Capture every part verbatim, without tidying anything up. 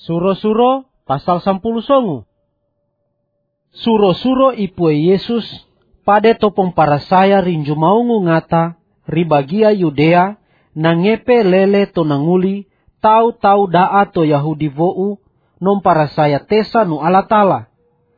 Suro-suro pasal sampuluh songo. Suro-suro ipue Yesus pade topong para saya rinju maungu ngata ribagia Yudea nangepe lele to nanguli tau-tau daa to Yahudi vou nom para saya tesa nu alatala.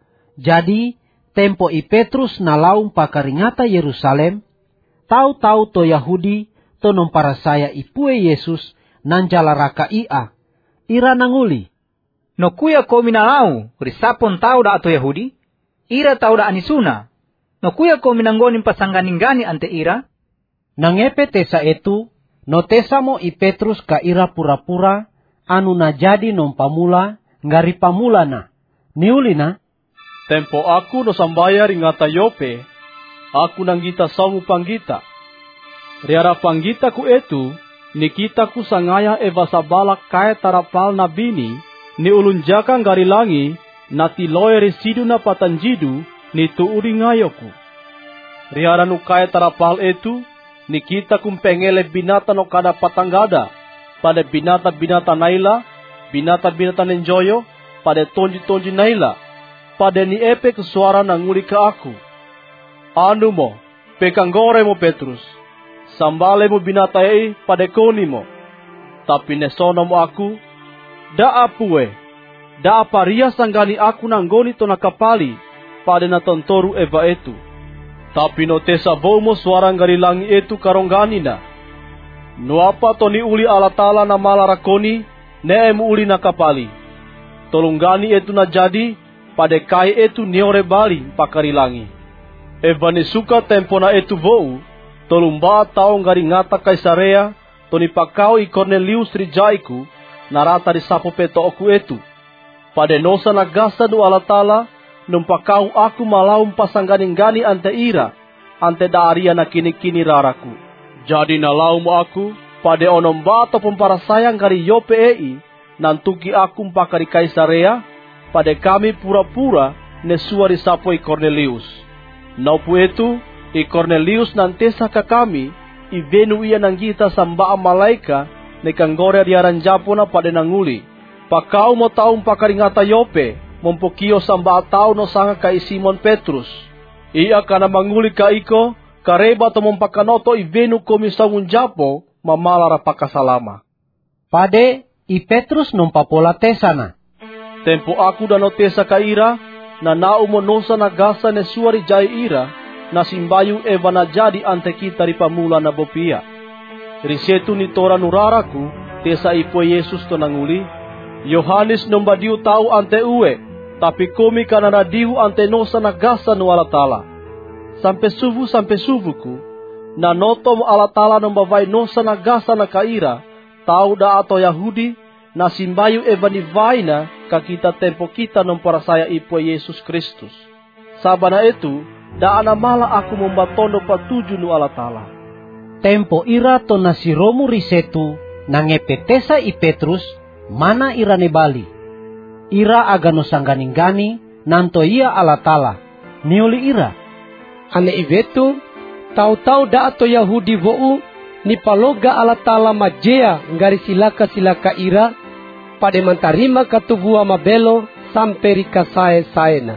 Jadi tempo i Petrus nalaung pakaringata Yerusalem tau-tau to Yahudi to nom para saya ipue Yesus nanjala raka ia. Ira nanguli. No kuya ko minalau, risapon tau da ato Yahudi, ira tau da anisuna. No kuya ko minanggonin pasangganing-gani ante ira. Nangepe tesa itu, no tesa mo i Petrus ka ira pura-pura, anu na jadi nom pamula, ngari pamula na. Niuli na. Tempo aku no sambaya ringata Yope, aku nanggita samu panggita. Riara panggita ku etu, nikita ku sangaya eva sabalak kaya tarapal na bini, ni ulun jaka ngarilangi, nati loe residu na patanjidu, ni tuuri ngayoku. Riara nu kaya tarapal etu, nikita kum pengele binata no kada patanggada, pada binata-binata naila, binata-binata nenjoyo, pada tonji-tonji naila, pada ni epe kesuara nanguli ke aku. Anu mo, pekanggore mo Petrus, sambale mo binata ei pada koni mo. Tapi nesono mo aku, da apue, da aparia sanggani aku nanggoni to nakapali, pada natontoru eva etu. Tapi no tesa vomo suara ngarilangi etu karonggani na. No apa to ni uli alatala na malarakoni, ne emu uli nakapali. Tolunggani etu na jadi, pada kai etu niore bali pakarilangi. Eva ni suka tempo na etu vou, tolumba tau ngari ngata Kaisarea, to ni pakau i Cornelius rijaiku, narata di sapo peto oku etu. Pada nosa nagasa du alatala, numpakau aku malaum pasangganing-gani ante ira, ante daaria na kini-kini raraku. Jadi nalaum aku, pada onomba atau pempara sayang kari Yope ei, nantuki aku mpakari Kaisarea, pada kami pura-pura nesuari sapo i Cornelius. Naupu etu, i Cornelius nantesa ka kami, i venu ia nanggita sambaa malaika, nekanggore diaran Japona pada nanguli. Pakau mo taong pakaringata Yope, mompokio sambaa tao no sanga kay Simon Petrus. Ia kana manguli ka iko, kareba to mompakanoto i venu komisamun Japo, mamalara pakasalama. Pade, i Petrus nompapola tesana. Tempo aku dano tesa ka ira, na naumo nosa nagasa ne suari jai ira, na simbayu eva na jadi ante kita ri pamula na bopia. Risetu ni tora nuraraku, tesa ipo Yesus to nanguli, Yohanes nombadiu tau ante ue, tapi komi kana nadiu ante nosa nagasa no alatala. Sampai suvu sampai suvuku, na notom alatala nombavai nosa nagasa na kaira, tau da ato Yahudi, na simbayu eva ni vaina, ka kita tempo kita nompara saya ipo Yesus Kristus. Sabana itu, da anamala aku membatondo patuju nu alatala. Tempo ira to nasiromu risetu, nangepetesa i Petrus, mana ira ne bali. Ira agano sangganing-gani, nanto ia alatala. Niuli ira. Ane ivetu, tau-tau da ato Yahudi vou, ni paloga alatala majea ngari silaka-silaka ira, pada mantarima katubua mabelo, sampai rika sae-saena.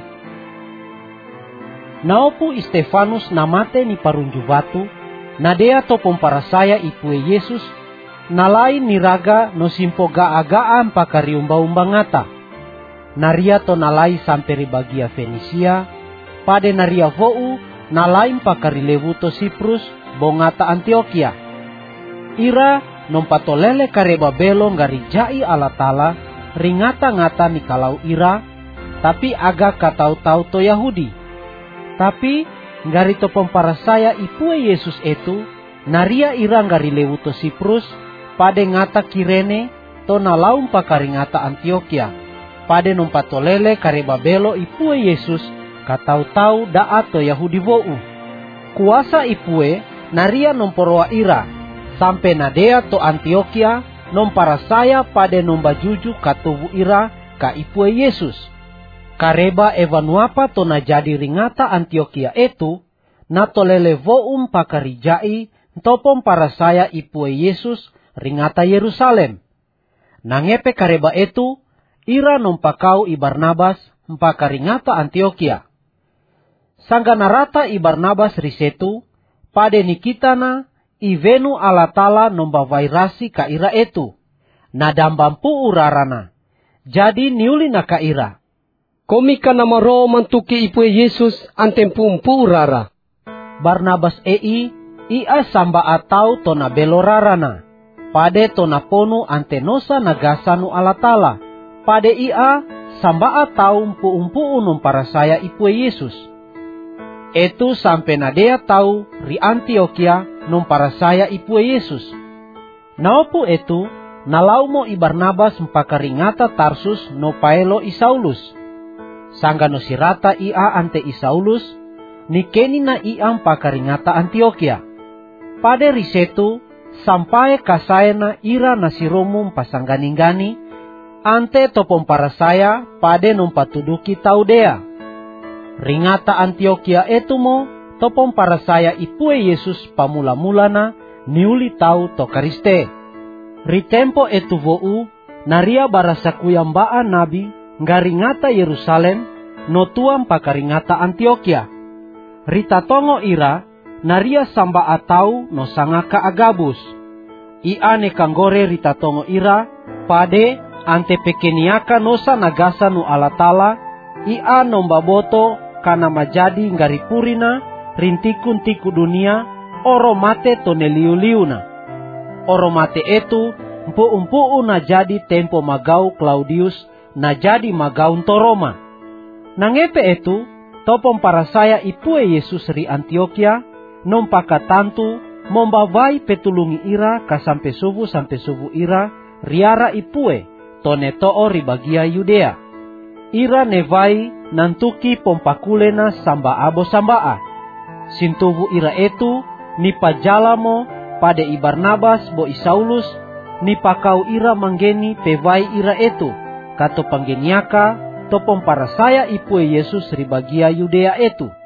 Naupu Stefanus namate ni parunju batu, nadea to pompara saya ipue Yesus, nalai niraga no simpo ga-agaan pakariumba-umba ngata. Naria to nalai sampai ribagia Fenisia, pada naria vou nalai pakarilewu to Siprus, bongata Antioquia. Ira nompatolele kareba belo ngarijai alatala, ringata ngata ni kalau ira, tapi aga katau-tau to Yahudi. Tapi ngari to pompara saya ipue Yesus itu, naria ira ngari lewu to Siprus, pada ngata Kirene, to nalaum pakari ngata Antioquia, pada nompatolele kareba belo ipue Yesus, katau-tau da ato Yahudi vou. Kuasa ipue, naria nomporoa ira, sampai nadea to Antioquia, nompara saya pada nombajuju katubu ira, ka ipue Yesus. Kareba evanuapa to na jadi ringata Antioquia itu, na tolele voum pakarijai, topom para saya ipue Yesus, ringata Yerusalem. Nangepe kareba itu, ira nompakau i Barnabas mpakaringata Antiokia. Sangga narata i Barnabas risetu, pade nikitana ivenu alatala nombawairasi ka ira etu, nadambampu urarana. Jadi niulina ka ira. Komika nama roho mantuki ipue Yesus antempumpu urara. Barnabas ei, ia samba atau tona belorarana. Pade tona ponu antenosa nagasanu alatala. Pade ia samba atau umpu-umpu unum para saya ipue Yesus. Itu sampai nadea tahu ri Antiokia num para saya ipue Yesus. Naopu itu nalaumo i Barnabas mpakaringata Tarsus no paelo i Saulus. Sangga no sirata ia ante i Saulus, nikeni na ia mpakaringata Antiokia. Pade risetu sampai kasayana ira nasiromu mpasangganingani, ante topom para saya pade numpatuduki Taudea. Ringata Antiokia etumo topom para saya ipue Yesus pamula-mulana niuli tau to Kariste. Ritempo etu vou naria barasa kuyambaan nabi ngaringata Yerusalem no tuam pakaringata Antiokia. Rita tongo ira naria samba atau no sangaka Agabus. Ia ne kanggore rita tongo ira pade ante pekeniaka nosa nagasa nu alatala. Ia nombaboto kana majadi ngaripurina rintikun tiku dunia oro mate to neliu-liuna. Oro mate etu mpu-mpu na jadi tempo magau Claudius na jadi magaun to Roma. Nangepe etu topom para saya ipue Yesus ri Antiokia nompakatantu mombawai petulungi ira kasampe subu sampe subu ira riara ipue tone too ri bagia Yudea. Ira nevai nantuki pompakulena samba abo sambaa. Sintubu ira etu ni pajalamo pada i Barnabas bo i Saulus ni pakau ira manggeni pevai ira etu. Kato panggeniaka topom para saya ipue Yesus ribagia Yudea etu.